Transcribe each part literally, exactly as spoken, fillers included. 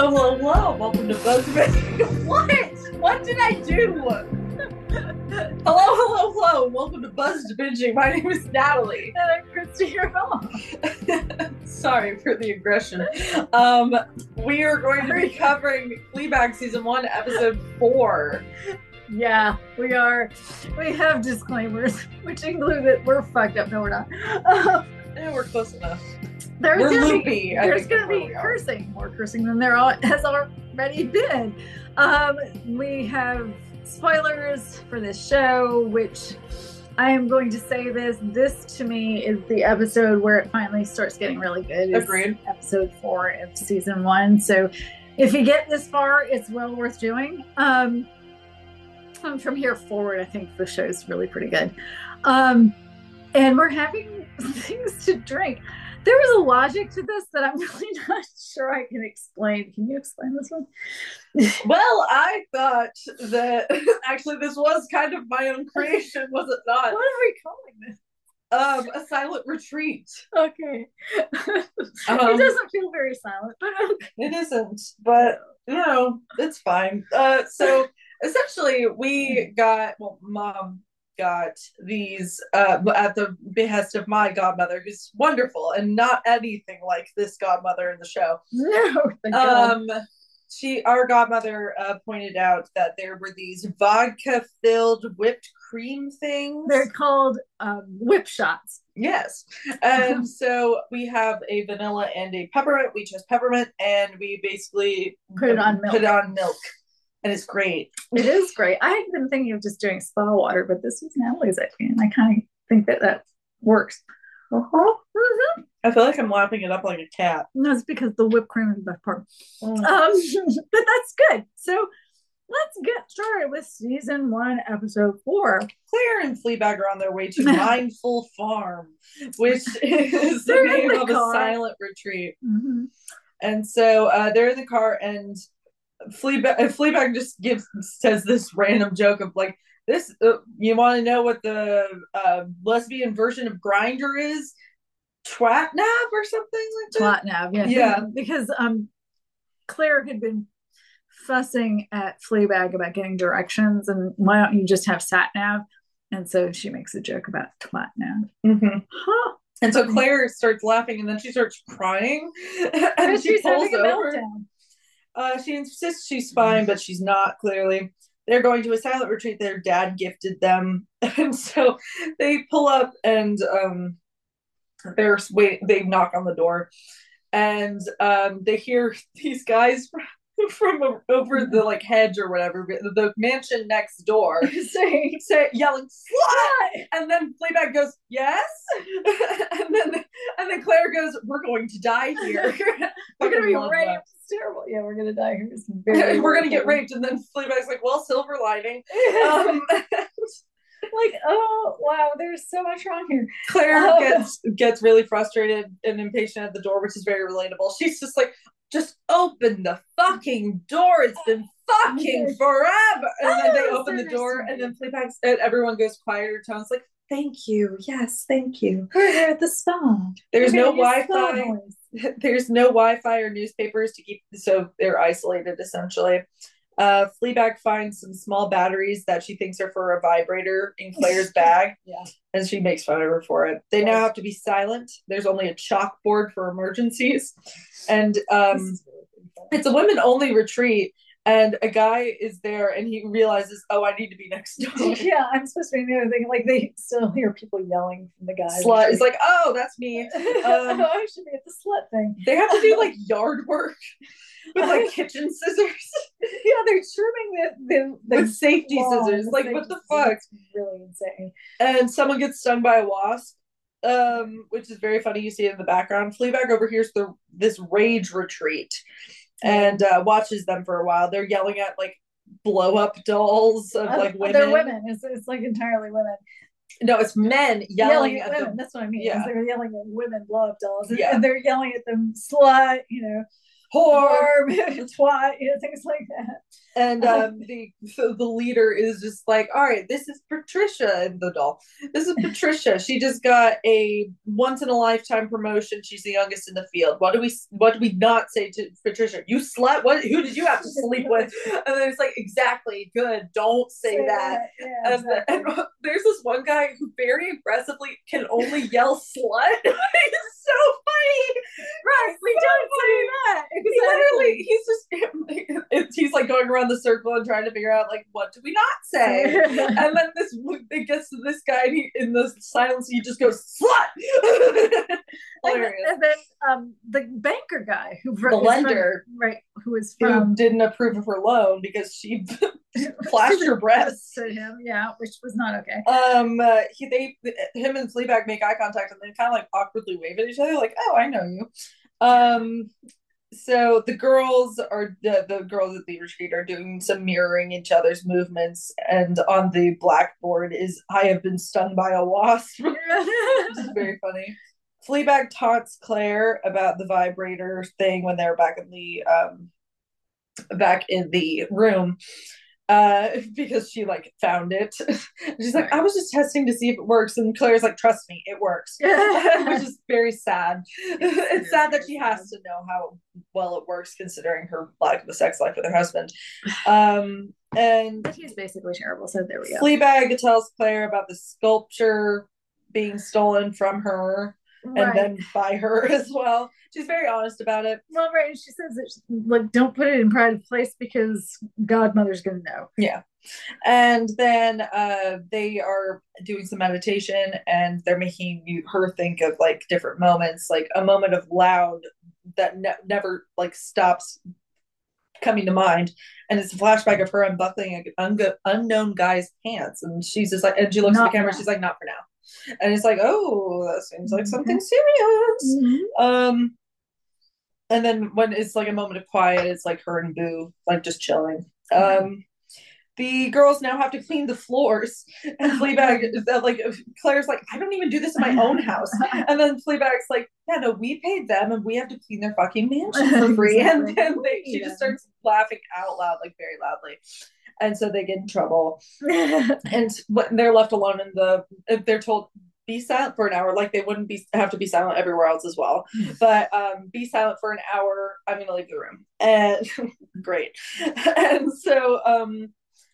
Hello, hello, hello. Welcome to Buzz. What? What did I do? Hello, hello, hello. Welcome to Buzz Binging. My name is Natalie. And I'm Christy, your mom. Sorry for the aggression. Um, we are going to be covering Fleabag Season one, Episode four. Yeah, we are. We have disclaimers, which include that we're fucked up. No, we're not. Uh, Yeah, we're close enough. there's We're gonna loopy, be, I there's think, going to is where be we are. cursing, more cursing than there al- has already been. Um, we have spoilers for this show, which I am going to say this. This, to me, is the episode where it finally starts getting really good. It's Agreed. Episode four of season one. So if you get this far, it's well worth doing. Um, um, from here forward, I think the show's really pretty good. Um, and we're having things to drink. There was a logic to this that I'm really not sure I can explain. Can you explain this one? Well, I thought that actually this was kind of my own creation, was it not? What are we calling this? Um, a silent retreat. Okay. Um, it doesn't feel very silent, but okay. It isn't, but you know, it's fine. Uh, so essentially, we got well, mom got these uh at the behest of my godmother, who's wonderful and not anything like this godmother in the show. No, thank God. Um, she, our godmother, uh, pointed out that there were these vodka-filled whipped cream things. They're called um, whip shots. Yes. And so we have a vanilla and a peppermint. We chose peppermint and we basically Put it on milk. Put it on milk. And it's great. It is great. I had been thinking of just doing spa water, but this was Natalie's idea, and I kind of think that that works. Uh-huh. Mm-hmm. I feel like I'm lapping it up like a cat. No, it's because the whipped cream is the best part. Mm. Um, but that's good. So let's get started with season one, episode four. Claire and Fleabag are on their way to Mindful Farm, which is the They're in name the of car. a silent retreat. Mm-hmm. And so uh, they're in the car, and Fleabag, Fleabag just gives says this random joke of like, this, uh, you want to know what the uh, lesbian version of Grindr is? Twatnab or something like that? Twatnab, yeah. Yeah. Because um, Claire had been fussing at Fleabag about getting directions, and why don't you just have sat-nav? And so she makes a joke about twatnab. Mm-hmm. Huh. And so Claire starts laughing, and then she starts crying, and And she she's pulls having a over. meltdown. Uh, she insists she's fine, but she's not, clearly. They're going to a silent retreat their dad gifted them. And so they pull up and um, they're wait, they knock on the door. And um, they hear these guys from, from over the like hedge or whatever, the mansion next door, Saying, say, yelling, "Slut!" And then Fleabag goes, "Yes." and then and then Claire goes, "We're going to die here. we're going to be Love raped. that. It's terrible. Yeah, we're going to die here. It's very We're gonna get horrible. raped." And then Fleabag's like, "Well, silver lining." Um, Like, oh, wow, there's so much wrong here. Claire Oh. gets gets really frustrated and impatient at the door, which is very relatable. She's just like, "Just open the fucking door. It's been fucking forever." And then they Oh, open the so door, nice. and then Fleabag and everyone goes quieter tones, like, "Thank you, yes, thank you." We're here at the spa. There's We're no gonna use spa Wi-Fi. noise. There's no Wi-Fi or newspapers to keep, so they're isolated essentially. Uh, Fleabag finds some small batteries that she thinks are for a vibrator in Claire's bag, Yeah. and she makes fun of her for it. They now have to be silent. There's only a chalkboard for emergencies, and um, This is really fun. it's a women-only retreat. And a guy is there, and he realizes, "Oh, I need to be next door." Yeah, I'm supposed to be the other thing. Like, they still hear people yelling from the guy. Slut is like, "Oh, that's me." Um, oh, I should be at the slut thing. They have to do like yard work with like kitchen scissors. Yeah, they're trimming the, the, the With safety lawn, scissors. the Like, safety what the scissors. fuck? It's really insane. And someone gets stung by a wasp, um, which is very funny. You see it in the background. Fleabag overhears the this rage retreat and uh, watches them for a while. They're yelling at like blow up dolls of Uh, like women. They're women. It's, it's like entirely women. No, it's men yelling, Yelling at at women. them. That's what I mean. Yeah. They're yelling at women blow up dolls. And, Yeah. and they're yelling at them slut, you know. whore, twat, you know, things like that. And um, the so the leader is just like, all right, this is Patricia in the doll. This is Patricia. She just got a once in a lifetime promotion. She's the youngest in the field. What do we what do we not say to Patricia? You slept. What? Who did you have to sleep with? And then it's like, exactly, good. Don't say, say that. that. Yeah, and, exactly. and there's this one guy who very aggressively can only yell slut. It's so funny. Right, we so don't funny. say that. Exactly. He literally, he's just he's like going around the circle and trying to figure out like, what do we not say? And then this it gets to this guy and he, in the silence he just goes slut. Hilarious. And then um the banker guy who the lender from, right who was from who didn't approve of her loan because she flashed her breasts to him, yeah, which was not okay. Um, uh, he they him and Fleabag make eye contact and they kind of like awkwardly wave at each other, like, "Oh, I know you." Um, so the girls are the the girls at the retreat are doing some mirroring each other's movements, and on the blackboard is "I have been stung by a wasp," which is very funny. Fleabag taunts Claire about the vibrator thing when they're back in the um back in the room. Uh, because she like found it. She's like, I was just testing to see if it works, and Claire's like, trust me, it works. Which is very sad. It's, it's sad that she has to know how well it works considering her lack of a sex life with her husband. Um, and but he's basically terrible. So there we go. Fleabag tells Claire about the sculpture being stolen from her. Right. And then by her as well. She's very honest about it. Well, right. And she says that, like, don't put it in private place because Godmother's going to know. Yeah. And then uh, they are doing some meditation and they're making you, her think of, like, different moments, like a moment of loud that ne- never, like, stops coming to mind. And it's a flashback of her unbuckling an un- unknown guy's pants. And she's just like, and she looks not at the camera, now. She's like, not for now. And it's like, oh, that seems like something serious. Mm-hmm. Um, and then when it's like a moment of quiet, it's like her and Boo, like just chilling. Um, the girls now have to clean the floors, and Fleabag is like, Claire's like, I don't even do this in my own house. And then Fleabag's like, yeah, no, we paid them, and we have to clean their fucking mansion for free. And then they, she just starts laughing out loud, like very loudly. And so they get in trouble. And when they're left alone in the, they're told, be silent for an hour, like they wouldn't be have to be silent everywhere else as well. But um, be silent for an hour. I'm going to leave the room. And great. And so um,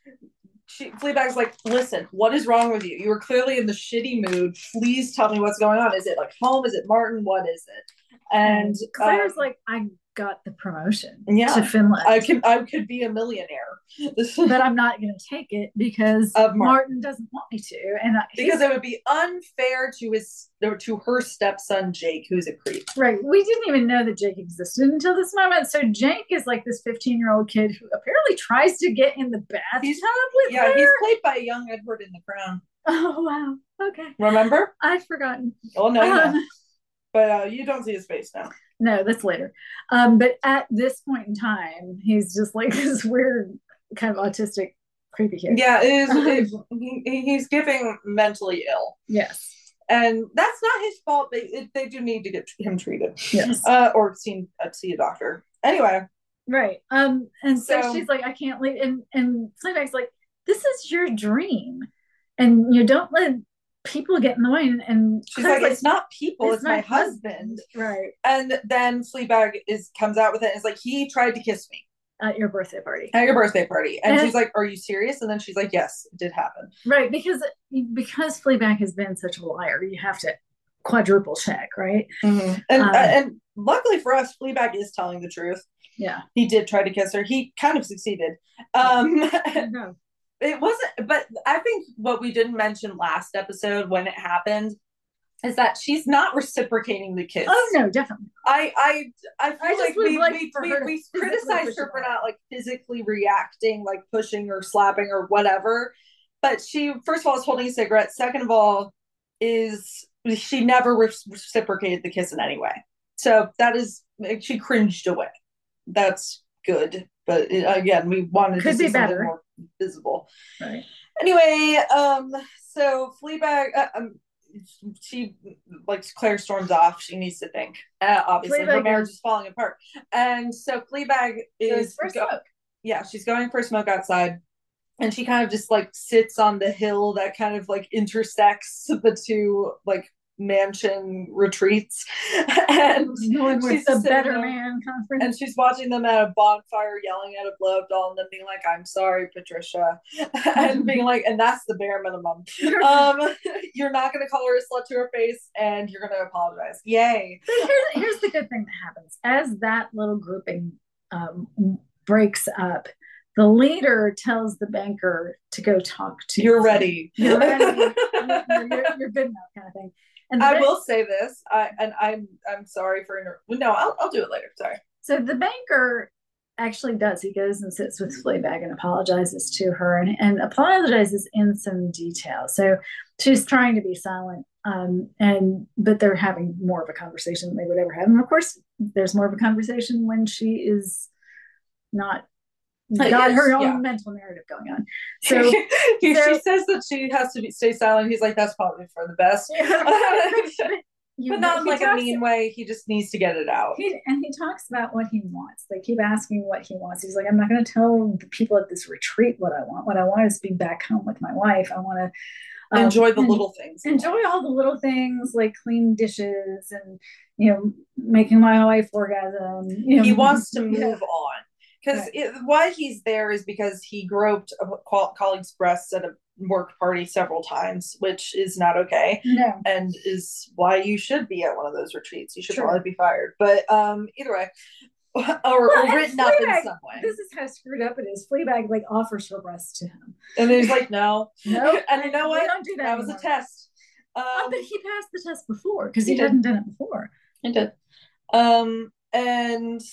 she, Fleabag's like, listen, what is wrong with you? You were clearly in the shitty mood. Please tell me what's going on. Is it like home? Is it Martin? What is it? And Claire's um, like, I got the promotion yeah, to Finland. I can I could be a millionaire. But I'm not going to take it because of Martin. Martin doesn't want me to. And I, because it would be unfair to his to her stepson Jake, who's a creep. Right. We didn't even know that Jake existed until this moment. So Jake is like this fifteen-year-old kid who apparently tries to get in the bathtub he's, with yeah, her. He's played by a young Edward in The Crown. Oh, wow. Okay. Remember? I'd forgotten. Oh, no, um, no. But uh, you don't see his face now. No, that's later. Um, but at this point in time, he's just like this weird, kind of autistic, creepy kid. Yeah, it is. It, he, he's giving mentally ill. Yes. And that's not his fault. They it, they do need to get him treated. Yes. Uh, or seen, uh, see a doctor. Anyway. Right. Um. And so, so she's like, I can't leave. And, and Fleabag's like, this is your dream. And you don't let people get in the way. And, and she's like, like, it's not people, it's, it's my, my husband. husband. Right. And then Fleabag is comes out with it and is like, he tried to kiss me. At your birthday party. At your birthday party. And, and she's like, are you serious? And then she's like, yes, it did happen. Right. Because because Fleabag has been such a liar, you have to quadruple check, right? Mm-hmm. And, um, uh, and luckily for us, Fleabag is telling the truth. Yeah. He did try to kiss her. He kind of succeeded. Um, no. It wasn't, but I think what we didn't mention last episode when it happened is that she's not reciprocating the kiss. Oh no, definitely. I I I feel I like we like we, we, we criticized her for not like physically reacting, like pushing or slapping or whatever. But she, first of all, is holding a cigarette. Second of all, is she never reciprocated the kiss in any way. So that is, she cringed away. That's good. But it, again, we wanted Could to see be something better. more visible. Right. Anyway, um, so Fleabag, uh, um, she like Claire storms off. She needs to think. Uh, obviously, Fleabag her marriage is- is falling apart, and so Fleabag Goes is for a go- smoke. yeah, she's going for a smoke outside, and she kind of just like sits on the hill that kind of like intersects the two like mansion retreats, and One with she's the just sitting Better there, Man conference. and she's watching them at a bonfire, yelling at a blow up doll, and then being like, "I'm sorry, Patricia," and being like, "And that's the bare minimum. Um, you're not going to call her a slut to her face, and you're going to apologize. Yay!" But here's, here's the good thing that happens as that little grouping um, breaks up. The leader tells the banker to go talk to. You're ready. You're ready. You're, you're, you're good enough, kind of thing. And I ba- will say this, I and I'm I'm sorry for inter- no, I'll I'll do it later. Sorry. So the banker actually does. He goes and sits with Fleabag and apologizes to her, and, and apologizes in some detail. So she's trying to be silent, um, and but they're having more of a conversation than they would ever have. And of course, there's more of a conversation when she is not got her own yeah. mental narrative going on. So he, so, she says that she has to be, stay silent. He's like, that's probably for the best. Yeah, but, you, but not in like a mean way. He just needs to get it out. He, and he talks about what he wants. They keep asking what he wants. He's like, I'm not going to tell the people at this retreat what I want. What I want is to be back home with my wife. I want to um, enjoy the little things. Enjoy all the little things like clean dishes and, you know, making my wife orgasm. You know, he wants to move yeah. on. Because right. why he's there is because he groped a colleague's breasts at a work party several times, which is not okay. No. And is why you should be at one of those retreats. You should True. probably be fired. But um, either way, or, well, or written Fleabag, up in some way. This is how screwed up it is. Fleabag like offers her breasts to him. And he's like, no. No. And you know what? Don't do that That anymore. was a test. Um, oh, but he passed the test before because he, he hadn't done it before. He did. Um, and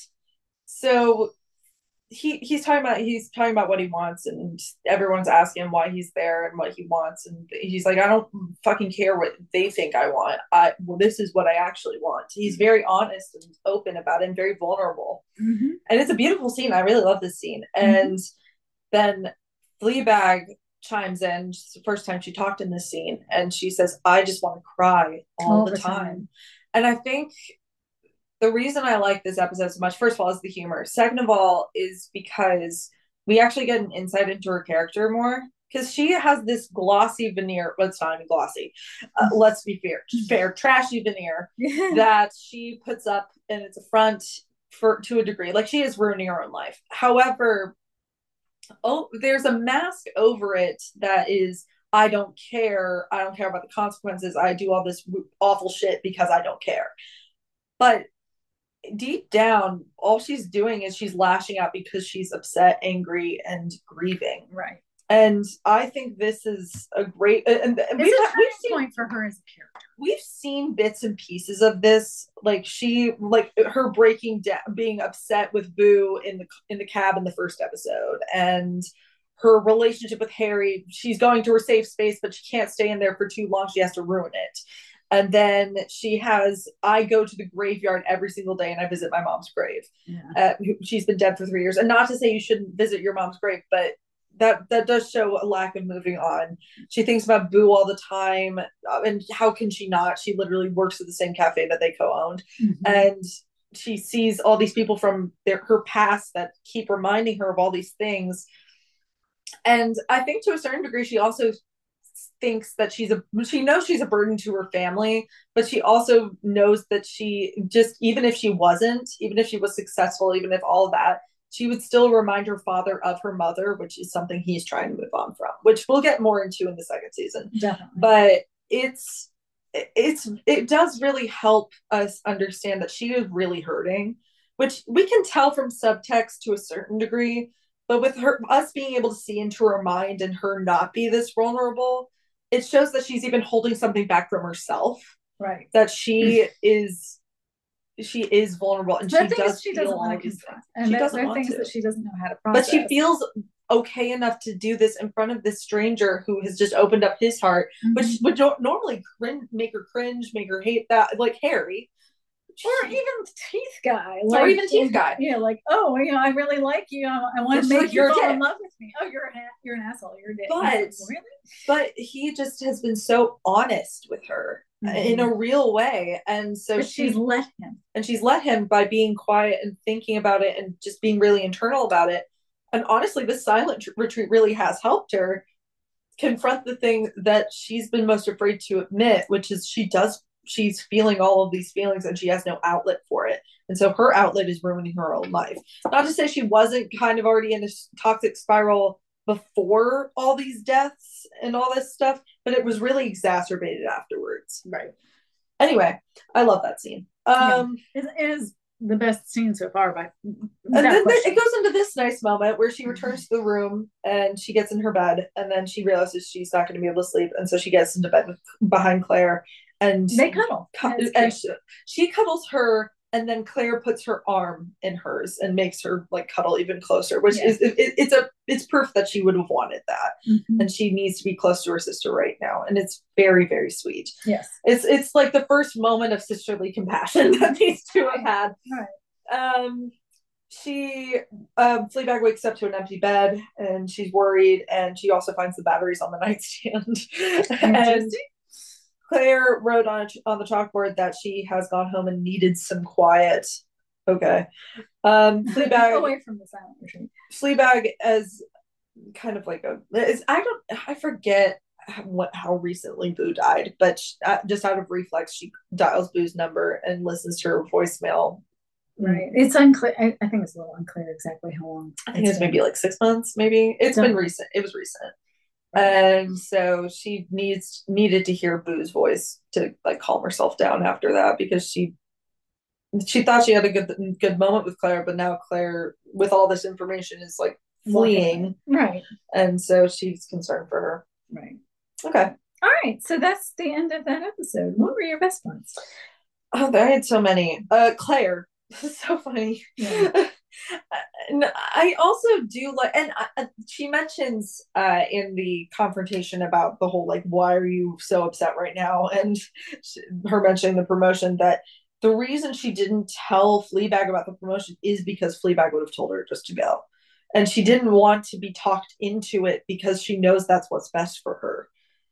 so he he's talking about he's talking about what he wants, and everyone's asking him why he's there and what he wants, and he's like, I don't fucking care what they think I want. I well, this is what I actually want. He's very honest and open about it and very vulnerable. Mm-hmm. And it's a beautiful scene. I really love this scene. And mm-hmm. then Fleabag chimes in. It's the first time she talked in this scene, and she says, I just want to cry all, all the, the time. time. And I think the reason I like this episode so much, first of all, is the humor. Second of all, is because we actually get an insight into her character more. Because she has this glossy veneer. Well, it's not even glossy. Uh, let's be fair. Fair, trashy veneer that she puts up, and it's a front for to a degree. Like, she is ruining her own life. However, oh, there's a mask over it that is, I don't care. I don't care about the consequences. I do all this awful shit because I don't care. But deep down, all she's doing is she's lashing out because she's upset, angry, and grieving. Right. And I think this is a great and, and it's we've, a we've seen, point for her as a character. We've seen bits and pieces of this, like she, like her breaking down, being upset with Boo in the in the cab in the first episode, and her relationship with Harry. She's going to her safe space, but she can't stay in there for too long. She has to ruin it. And then she has, I go to the graveyard every single day and I visit my mom's grave. Yeah. Uh, she's been dead for three years. And not to say you shouldn't visit your mom's grave, but that that does show a lack of moving on. She thinks about Boo all the time. Uh, and how can she not? She literally works at the same cafe that they co-owned. Mm-hmm. And she sees all these people from their, her past that keep reminding her of all these things. And I think to a certain degree, she also thinks that she's a she knows she's a burden to her family, but she also knows that she just, even if she wasn't, even if she was successful, even if all of that, she would still remind her father of her mother, which is something he's trying to move on from, which we'll get more into in the second season. Definitely. But it's it's it does really help us understand that she is really hurting, which we can tell from subtext to a certain degree. But with her, us being able to see into her mind and her not be this vulnerable, it shows that she's even holding something back from herself. Right. That she is, she is vulnerable, and there she does she feel doesn't all want to these confront, things. and She there, doesn't there are want things to. that she doesn't know how to process. But she feels okay enough to do this in front of this stranger who has just opened up his heart, mm-hmm. which would normally cringe, make her cringe, make her hate that, like Harry. Or even Teeth Guy. Like, or even Teeth Guy. Yeah, like, oh, you know, I really like you. I, I want to make like, you fall in love with me. Oh, you're an, you're an asshole. You're a dick. But, really? But he just has been so honest with her. mm-hmm. in a real way. And so but she's she, let him. And she's let him by being quiet and thinking about it and just being really internal about it. And honestly, this silent retreat really has helped her confront the thing that she's been most afraid to admit, which is she does, she's feeling all of these feelings and she has no outlet for it. And so her outlet is ruining her own life. Not to say she wasn't kind of already in a toxic spiral before all these deaths and all this stuff, but it was really exacerbated afterwards. Right. Anyway, I love that scene. Um, yeah. It is the best scene so far. By and then question. It goes into this nice moment where she returns to the room and she gets in her bed, and then she realizes she's not going to be able to sleep, and so she gets into bed with, behind Claire, and they cuddle. Cu- and she, she cuddles her, and then Claire puts her arm in hers and makes her like cuddle even closer, which yeah. is it, it's a it's proof that she would have wanted that, mm-hmm. and she needs to be close to her sister right now, and it's very very sweet. Yes, it's it's like the first moment of sisterly compassion that these two have had. Right. Um, she um, Fleabag wakes up to an empty bed, and she's worried, and she also finds the batteries on the nightstand, and Claire wrote on on the chalkboard that she has gone home and needed some quiet. Okay. Um, Fleabag away from the silent retreat. Fleabag as kind of like a is I don't I forget what how recently Boo died, but she, uh, just out of reflex, she dials Boo's number and listens to her voicemail. Right. It's unclear. I, I think it's a little unclear exactly how long. I think it's maybe like six months. Maybe it's Don't. been recent. It was recent. And so she needs needed to hear Boo's voice to like calm herself down after that, because she she thought she had a good good moment with Claire, but now Claire, with all this information, is like fleeing. Right. And so she's concerned for her. Right. Okay. All right. So that's the end of that episode. What were your best ones? Oh, I had so many. Uh, Claire. This is so funny. Yeah. And I also do like, and uh, she mentions uh, in the confrontation about the whole like, why are you so upset right now? And she, her mentioning the promotion, that the reason she didn't tell Fleabag about the promotion is because Fleabag would have told her just to go, and she didn't want to be talked into it because she knows that's what's best for her.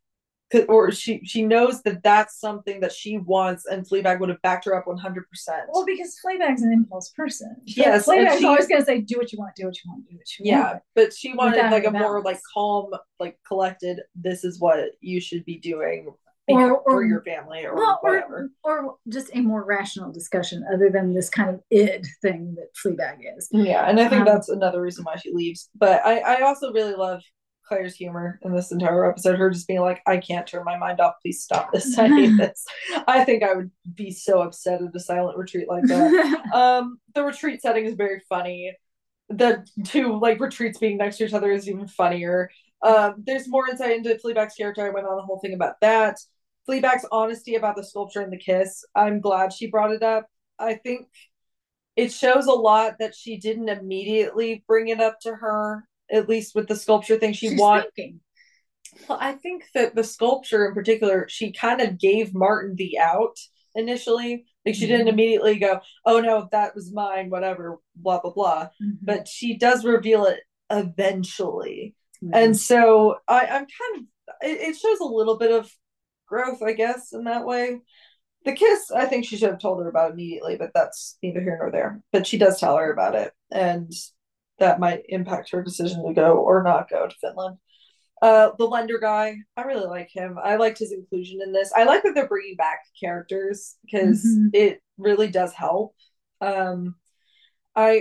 Or she she knows that that's something that she wants, and Fleabag would have backed her up one hundred percent. Well, because Fleabag's an impulse person. Yes, Fleabag's she, always going to say, "Do what you want, do what you want, do what you yeah, want." Yeah, but she wanted like a balance. More like calm, like collected. This is what you should be doing, or, or for your family, or well, whatever, or, or just a more rational discussion, other than this kind of id thing that Fleabag is. Yeah, and I think um, that's another reason why she leaves. But I, I also really love Claire's humor in this entire episode, her just being like, I can't turn my mind off, please stop this, I hate this. I think I would be so upset at a silent retreat like that. Um the retreat setting is very funny. The two like retreats being next to each other is even funnier. Um there's more insight into Fleabag's character. I went on the whole thing about that. Fleabag's honesty about the sculpture and the kiss, I'm glad she brought it up. I think it shows a lot that she didn't immediately bring it up to her, at least with the sculpture thing. She wanted. Well, I think that the sculpture in particular, she kind of gave Martin the out initially. Like she mm-hmm. didn't immediately go, "Oh no, that was mine," whatever, blah blah blah. Mm-hmm. But she does reveal it eventually, mm-hmm. and so I, I'm kind of. It, it shows a little bit of growth, I guess, in that way. The kiss, I think she should have told her about immediately, but that's neither here nor there. But she does tell her about it, and that might impact her decision to go or not go to Finland. Uh, the lender guy, I really like him. I liked his inclusion in this. I like that they're bringing back characters, because mm-hmm. it really does help. Um, I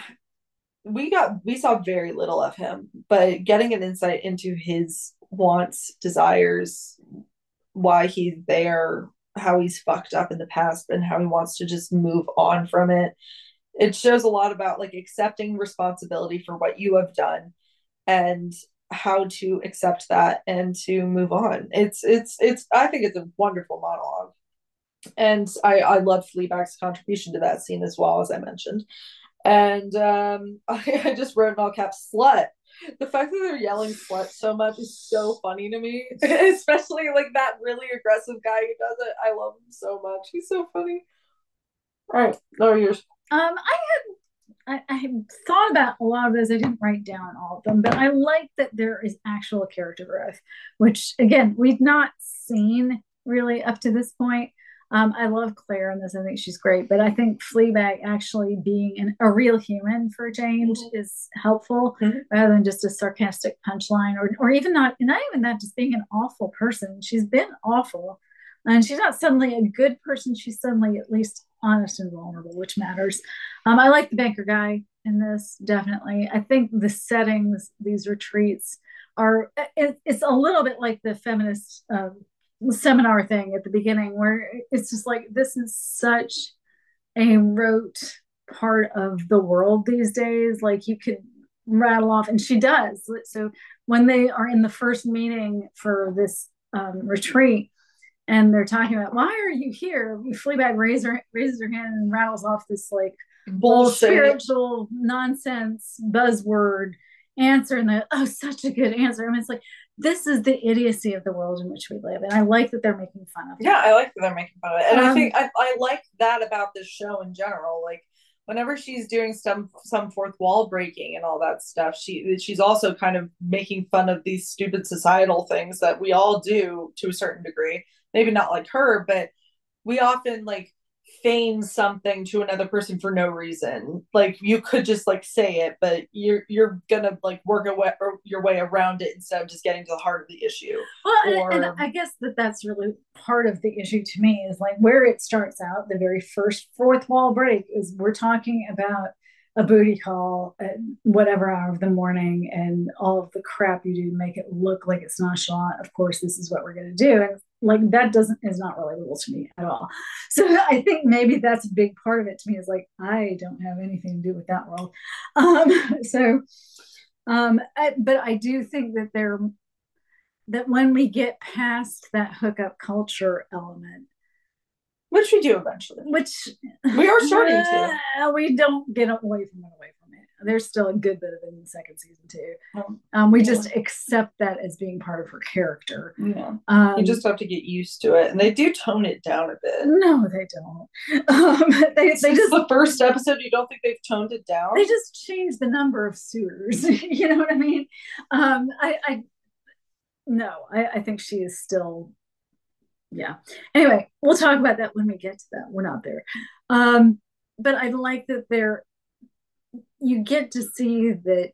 we got we saw very little of him, but getting an insight into his wants, desires, why he's there, how he's fucked up in the past, and how he wants to just move on from it. It shows a lot about like accepting responsibility for what you have done and how to accept that and to move on. It's it's it's I think it's a wonderful monologue. And I, I love Fleabag's contribution to that scene as well, as I mentioned. And um, I, I just wrote in all caps, slut. The fact that they're yelling slut so much is so funny to me. Especially like that really aggressive guy who does it. I love him so much. He's so funny. All right, no yours. Um, I had I, I had thought about a lot of those. I didn't write down all of them, but I like that there is actual character growth, which again we've not seen really up to this point. Um, I love Claire in this. I think she's great, but I think Fleabag actually being an, a real human for a change mm-hmm. is helpful mm-hmm. rather than just a sarcastic punchline, or or even not not even that, just being an awful person. She's been awful, and she's not suddenly a good person. She's suddenly at least honest and vulnerable, which matters. Um, I like the banker guy in this, definitely. I think the settings, these retreats, are it, it's a little bit like the feminist um, seminar thing at the beginning, where it's just like, this is such a rote part of the world these days. Like, you could rattle off, and she does. So when they are in the first meeting for this um, retreat, and they're talking about, why are you here? Fleabag raises her, raises her hand and rattles off this like bullshit, spiritual nonsense buzzword answer, and the oh, such a good answer. I mean, it's like, this is the idiocy of the world in which we live, and I like that they're making fun of it. Yeah, I like that they're making fun of it, and um, I think I, I like that about this show in general. Like, whenever she's doing some some fourth wall breaking and all that stuff, she she's also kind of making fun of these stupid societal things that we all do to a certain degree. Maybe not like her, but we often like feign something to another person for no reason. Like, you could just like say it, but you're you're gonna like work away, or your way around it, instead of just getting to the heart of the issue. Well, or, and, and I guess that that's really part of the issue to me, is like where it starts out. The very first fourth wall break is we're talking about a booty call at whatever hour of the morning, and all of the crap you do to make it look like it's nonchalant. Of course, this is what we're going to do, and like, that doesn't is not relatable to me at all. So I think maybe that's a big part of it to me, is like, I don't have anything to do with that world. Um, so, um, I, but I do think that there that when we get past that hookup culture element, which we do eventually, which we are starting uh, to, we don't get away from it, away from it. There's still a good bit of it in the second season too. Um, we yeah. just accept that as being part of her character. Yeah, um, you just have to get used to it, and they do tone it down a bit. No, they don't. Um, they they just the first episode. You don't think they've toned it down? They just changed the number of suitors. You know what I mean? Um, I, I no, I, I think she is still. Yeah. Anyway, we'll talk about that when we get to that. We're not there. Um, but I like that they're. You get to see that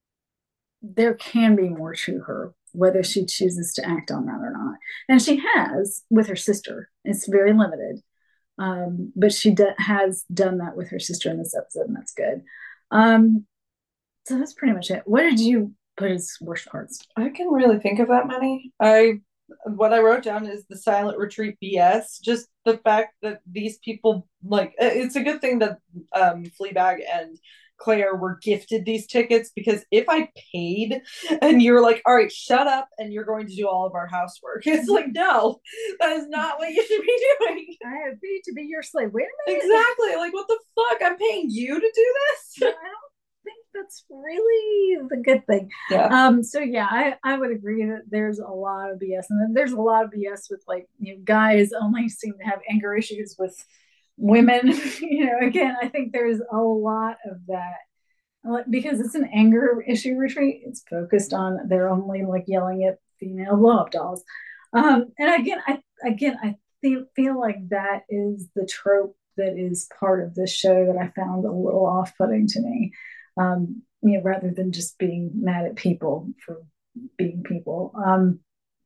there can be more to her, whether she chooses to act on that or not. And she has with her sister. It's very limited. Um, but she d- has done that with her sister in this episode, and that's good. Um, so that's pretty much it. What did you put as worst parts? I can really think of that many. I what I wrote down is the silent retreat B S. Just the fact that these people, like, it's a good thing that um, Fleabag and Claire were gifted these tickets, because if I paid and you're like, all right, shut up and you're going to do all of our housework, it's like, no, that is not what you should be doing. I have paid to be your slave. Wait a minute. Exactly. Like, what the fuck? I'm paying you to do this? I don't think that's really the good thing. Yeah. Um. So yeah, I, I would agree that there's a lot of B S, and then there's a lot of B S with, like, you know, guys only seem to have anger issues with women. You know, again, I think there's a lot of that, because it's an anger issue retreat. It's focused on, they're only like yelling at female blow-up dolls. Um, and again, I again I feel feel like that is the trope that is part of this show that I found a little off-putting to me. Um, you know, rather than just being mad at people for being people. Um,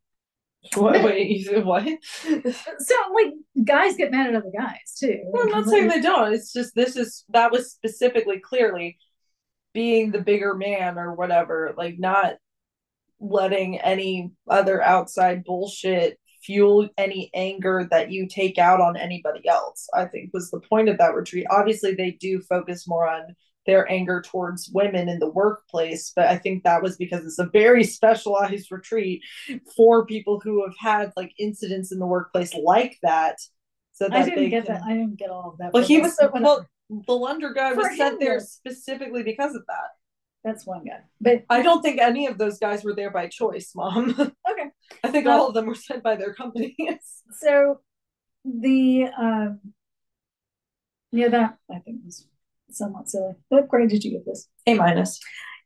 What, wait, you said what? So, like, guys get mad at other guys too. Well, I'm not saying they don't. It's just, this is, that was specifically clearly being the bigger man or whatever, like, not letting any other outside bullshit fuel any anger that you take out on anybody else, I think was the point of that retreat. Obviously, they do focus more on their anger towards women in the workplace, but I think that was because it's a very specialized retreat for people who have had like incidents in the workplace like that. So that I didn't get can... that. I didn't get all of that. Well, he was so well, the Lunder guy was sent there specifically because of that. That's one guy, but I don't think any of those guys were there by choice, Mom. Okay. I think um, all of them were sent by their companies. So the um, yeah, that I think was somewhat silly. What grade did you give this? A minus.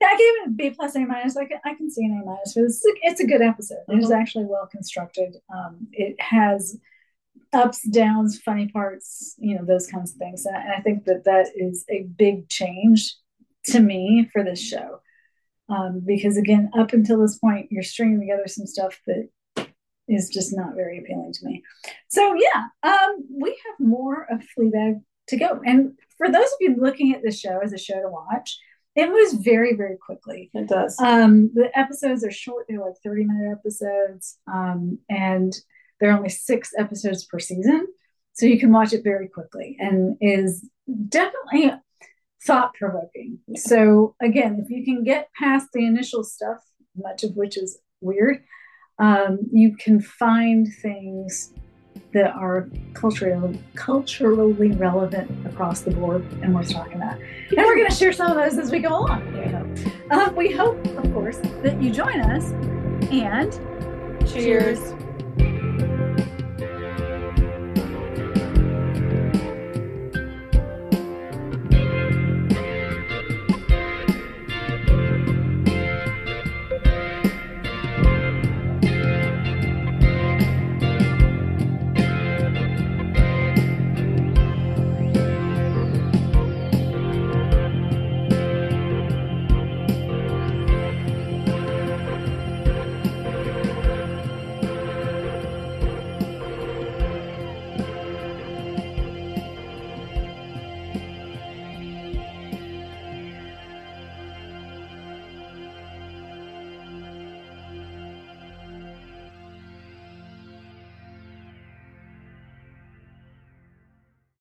Yeah, I gave it a B plus A minus. I can I can see an A minus for this. It's a, it's a good episode. Mm-hmm. It's actually well constructed. Um, it has ups, downs, funny parts, you know, those kinds of things. And I think that that is a big change to me for this show. Um, because again, up until this point, you're stringing together some stuff that is just not very appealing to me. So yeah, um, we have more of Fleabag to go. And for those of you looking at this show as a show to watch, it moves very, very quickly. It does. Um, the episodes are short. They're like thirty minute episodes. Um, and there are only six episodes per season. So you can watch it very quickly and is definitely thought-provoking. So again, if you can get past the initial stuff, much of which is weird, um, you can find things that are culturally culturally relevant across the board and worth talking about. And we're going to share some of those as we go along. Yeah. Um, we hope, of course, that you join us, and cheers.